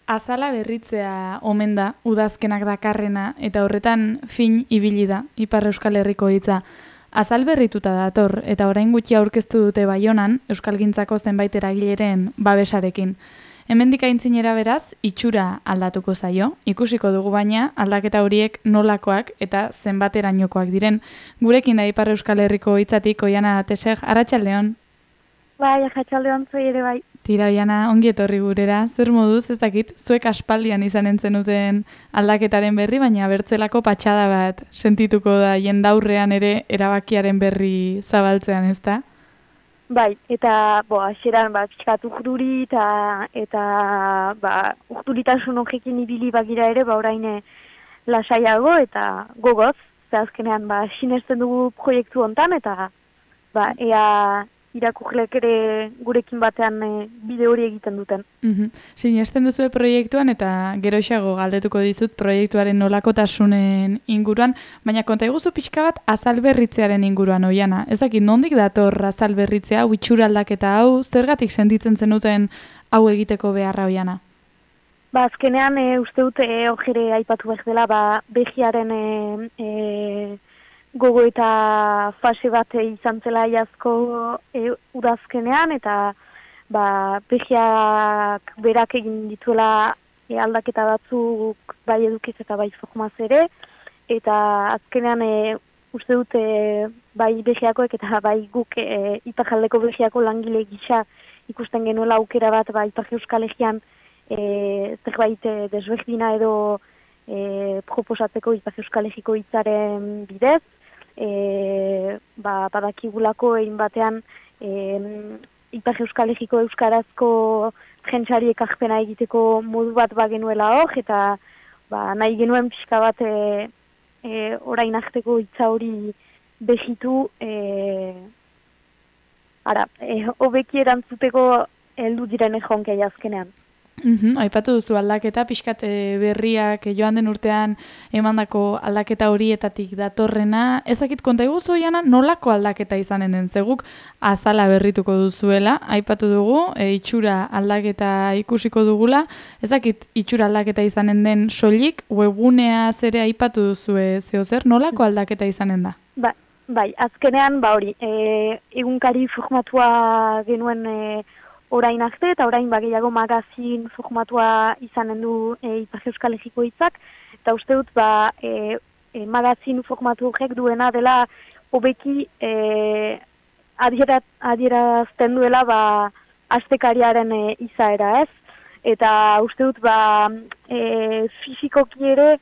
Azala berritzea omen da, udazkenak dakarrena, eta horretan fin ibili da, Ipar Euskal Herriko hitza. Azal berrituta dator, eta orain gutxi aurkeztu dute Baionan, Euskalgintzako zenbait eragileren babesarekin. Hemendik aintzinera beraz, itxura aldatuko zaio, ikusiko dugu baina aldaketa horiek nolakoak eta zenbaterainokoak diren. Gurekin da Ipar Euskal Herriko hitzatik Oiana Teseg, arratsaldeon. Bai, arratsaldeon zuei ere bai. Tira, Oiana, ongi etorri gurera, zer moduz, ez dakit, zuek aspaldian izanen zenuten aldaketaren berri, baina bertzelako patxada bat sentituko da jendaurrean ere erabakiaren berri zabaltzean, ez da? Bai, eta hasieran pixkat urduri eta urduritasun horrekin ibili bagira ere, orain lasaiago eta gogoz, ze azkenean sinesten dugu proiektu hontan eta ea irakurleek ere gurekin batean bide hori egiten duten. Sinesten duzue proiektuan eta geroxago galdetuko dizut proiektuaren nolakotasunen inguruan, baina konta iguzu pixka bat azal berritzearen inguruan, Oiana. Ez dakit, nondik dator azal berritzea, itxura aldaketa hau, zergatik sentitzen zenuten hau egiteko beharra, Oiana? Azkenean uste dut hori aipatu behar dela behiaren gogo eta fase bat izan zela iazko udazkenean, eta behiak berak egin dituela aldaketa batzuk bai edukiz eta bai formaz ere, eta azkenean uste dut bai behiakoek eta bai guk Iparraldeko behiako langile gisa ikusten genuela aukera bat Ipar Euskal Herrian zerbait desberdina edo proposatzeko Ipar Euskal Herriko hitzaren bidez, badakigulako egin batean Ipar Euskal Herriko euskarazko jentsari ekarpena egiteko modu bat bagenuela hor, eta nahi genuen pixka bat orain arteko hitza hori behitu hobeki erantzuteko heldu diren erronkei azkenean. Aipatu duzu aldaketa, pixkat berriak joan den urtean emandako aldaketa horietatik datorrena. Ezakit konta iguzu, Oiana, nolako aldaketa izanen den, zeguk azala berrituko duzuela, aipatu dugu, itxura aldaketa ikusiko dugula. Ezakit itxura aldaketa izanen den soilik, webgunea zere aipatu duzue zehozer, nolako aldaketa izanen da? Bai, azkenean hori, egunkari formatua genuen orain arte, eta orain gehiago magazin formatua izanen du Ipar Euskal Herriko hitzak, eta uste dut magazin formatu horrek duena dela hobeki adierazten duela astekariaren izaera, ez? Eta uste dut fizikoki ere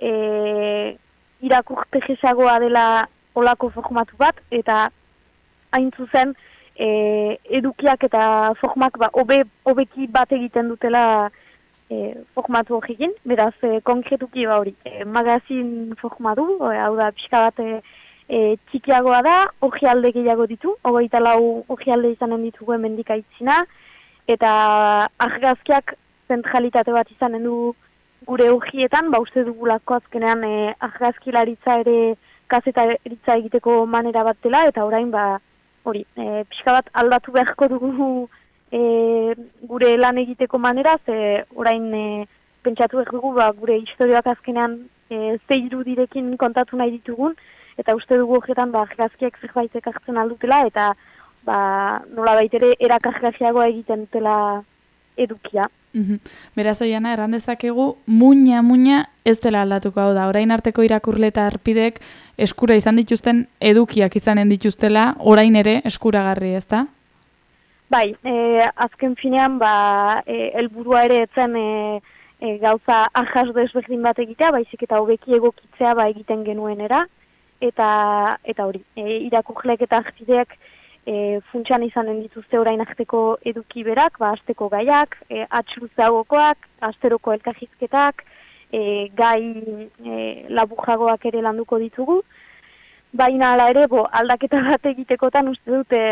irakurte jesagoa dela olako formatu bat, eta hain zuzen edukiak eta formak hobeki bat egiten dutela formatu horrekin, beraz konkretuki hori magazin formatu, hau da pixka bat txikiagoa da, orrialde gehiago ditu, 24 orrialde izanen ditugu hemendik aitzina, eta argazkiak zentralitate bat izanen du gure orrietan, uste dugulako azkenean argazkilaritza ere kazetaritza egiteko manera bat dela, eta orain hori, pixka bat aldatu beharko dugu gure lan egiteko manera, ze orain pentsatu behar dugu gure historioak azkenean ze irudirekin kontatu nahi ditugun, eta uste dugu horretan argazkiak zerbaitek hartzen aldutela, eta nola baitere erakargarriagoa egiten dutela edukia. Beraz, Oiana, erran dezakegu, muina ez dela aldatuko, hau da, orain arteko irakurle eta arpidek eskura izan dituzten edukiak izanen dituztela, orain ere eskuragarri, ez da? Bai, azken finean, helburua ere etzen gauza ahas desberdin bat egitea, baizik eta hobeki egokitzea egiten genuenera, eta hori, irakurleek eta arpideak funtsan izanen dituzte orain arteko eduki berak, asteko gaiak, atxuruzagokoak, asteroko elkarrizketak, gai laburjagoak ere landuko ditugu. Baina hala ere, aldaketa bat egitekotan uste dute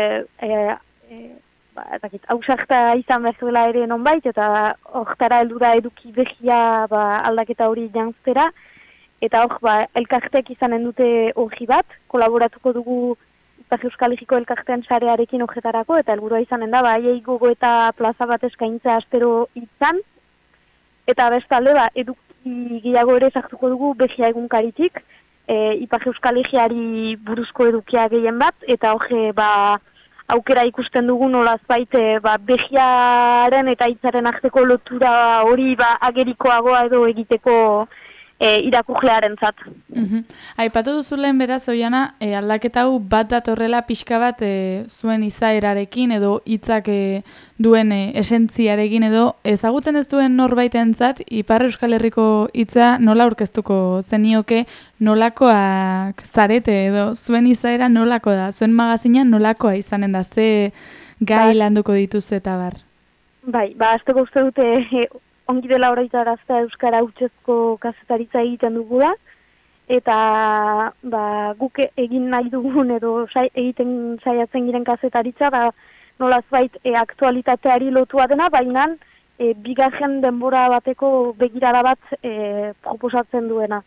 ausarta izan behar zuela ere nonbait, eta hortara heldu da eduki behia aldaketa hori jantztera, eta hor elkarteak izanen dute hori bat, kolaboratuko dugu Ipar Euskal Herriko elkartean sarearekin horretarako, eta helburua izanen da, haiei gogo eta plaza bat eskaintza astero hitzan, eta bestalde, eduki gehiago ere sartuko dugu Begia egunkaritik, Ipar Euskal Egiari buruzko edukia gehien bat, eta hoge, aukera ikusten dugu nolazbait Begiaren eta hitzaren arteko lotura hori agerikoagoa edo egiteko irakurlearentzat. Aipatu duzulen beraz, Oiana, aldaketa hau bat datorrela pixka bat zuen izaerarekin edo hitzak duen esentziarekin edo ezagutzen ez duen norbaitentzat Ipar Euskal Herriko hitza nola aurkeztuko zenioke, nolakoak zarete edo zuen izaera nolako da, zuen magazina nolakoa izanen da, ze gai landuko dituzu eta bar? Bai, azteko uste dute ongi dela horretarazta Euskara hutsezko kazetaritza egiten dugula, eta guk egin nahi dugun edo egiten saiatzen giren kazetaritza, nolazbait aktualitateari lotua dena, baina bigarren denbora bateko begirada bat proposatzen duena.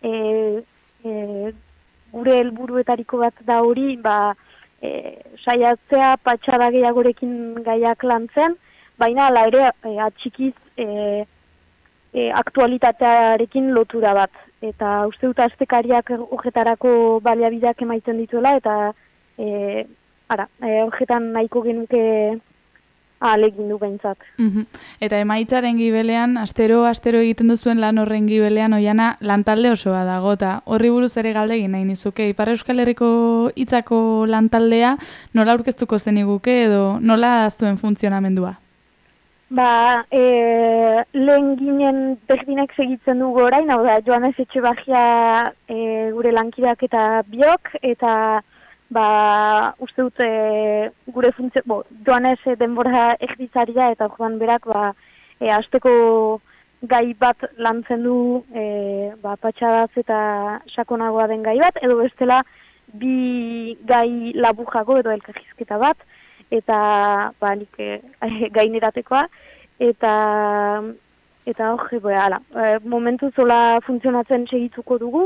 Gure helburuetariko bat da hori, saiatzea patxada gehiagorekin gaiak lantzen, baina ala ere atxikiz aktualitatearekin lotura bat. Eta uste dut astekariak horretarako baliabideak emaiten dituela, eta horretan nahiko genuke alegin du behintzat. Eta emaitzaren gibelean, astero egiten duzuen lan horren gibelean, Oiana, lantalde osoa dago, eta horri buruz ere galdegin nahi nizuke. Ipar Euskal Herriko hitzako lantaldea nola aurkeztuko zeniguke edo nola zuen funtzionamendua? Lehen ginen berdinek segitzen dugu orain, hau da, Joanes Etxebarria gure lankideak eta biok, eta uste dut gure funtzio, Joanes denbora erditzaria eta joan berak hasteko gai bat lantzen du patxadaz eta sakonagoa den gai bat, edo bestela bi gai laburrago edo elkarrizketa bat, eta nik gaineratekoa, eta momentu zola funtzionatzen segituko dugu,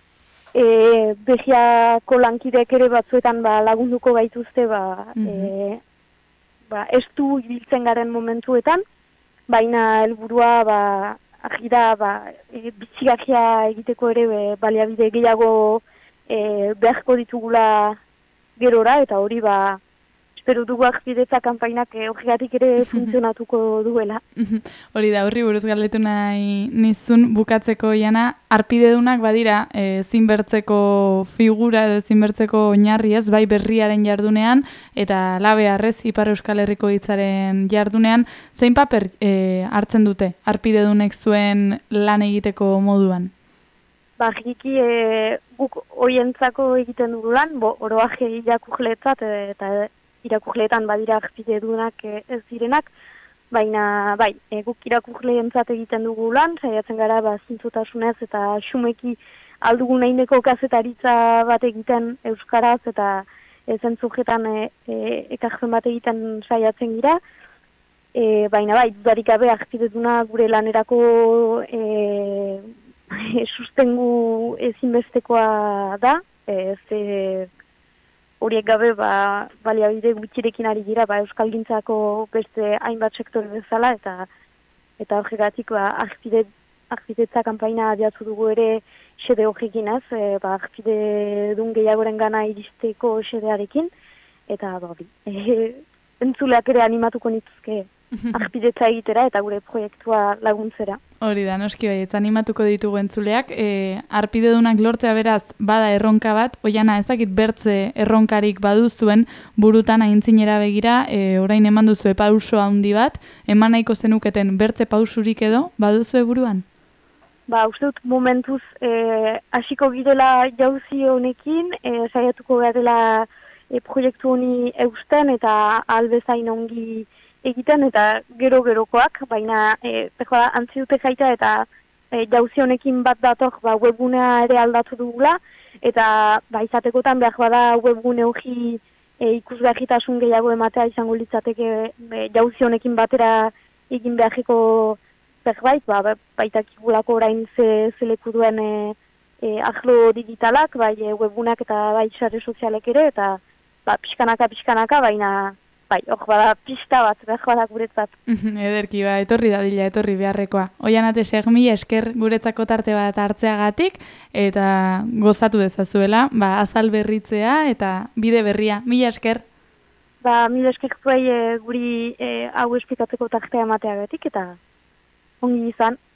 Begiako lankidek ere batzuetan lagunduko gaituzte estu ibiltzen garen momentuetan, baina helburua bizigarria egiteko ere baliabide gehiago beharko ditugula gerora, eta hori espero dugu Arpidetza kanpainak horregatik ere funtzionatuko duela. Hori da, horri buruz galdetu nahi nizun bukatzeko, Oiana, Arpidedunak badira zinbertzeko figura edo zinbertzeko oinarri ez, bai berriaren jardunean, eta labearrez Ipar Euskal Herriko hitzaren jardunean, zein paper hartzen dute Arpidedunek zuen lan egiteko moduan? Giki guk oientzako egiten dugu lan, oroaje irakurleetzat eta irakurleetan badira Arpidedunak ez direnak, baina guk irakurleentzat egiten dugu lan, saiatzen gara zintzotasunez eta xumeki aldugun eineko kazetaritza bat egiten euskaraz eta zentzujetan ekartzen bat egiten saiatzen gira, baina dudarik gabe Arpideduna gure lanerako sustengu ezinbestekoa da, horiek gabe baliabide gutxirekin ari gira euskalgintzako beste hainbat sektore bezala, eta horregatik Arpidetza kanpaina abiatu dugu ere xede horrekin ez, Arpidedun gehiagoren gana iristeko xedearekin, eta entzuleak ere animatuko nituzke Arpidetza egitera eta gure proiektua laguntzera. Hori da, noski baietz, animatuko ditugu entzuleak. Arpidedunak lortzea beraz, bada erronka bat, Oiana, ezakit bertze erronkarik baduzuen burutan aintzinera begira, orain eman duzu pauso handi bat, eman nahiko zenuketen bertze pausurik edo, baduzue buruan? Uste dut momentuz hasiko girela jauzi honekin, saiatuko garela proiektu honi eusten eta albezain ongi egiten eta gero-gerokoak, baina antzi dute jaita eta jauzi honekin bat dator webgunea ere aldatu dugula, eta izatekotan behar bada webgune hori ikusgarritasun gehiago ematea izango litzateke jauzi honekin batera egin beharriko zerbait, baitakigulako orain zeleku duen arlo digitalak, webguneak eta sare sozialek ere, eta pixkanaka, baina bai, hor bada pista bat, behar bada guretzat. Ederki, etorri dadila, etorri beharrekoa. Oianate mila esker guretzako tarte bat hartzeagatik, eta gozatu dezazuela, azal berritzea eta bide berria. Mila esker. Mila esker zuei guri hau esplikatzeko tartea emateagatik, eta ongi izan.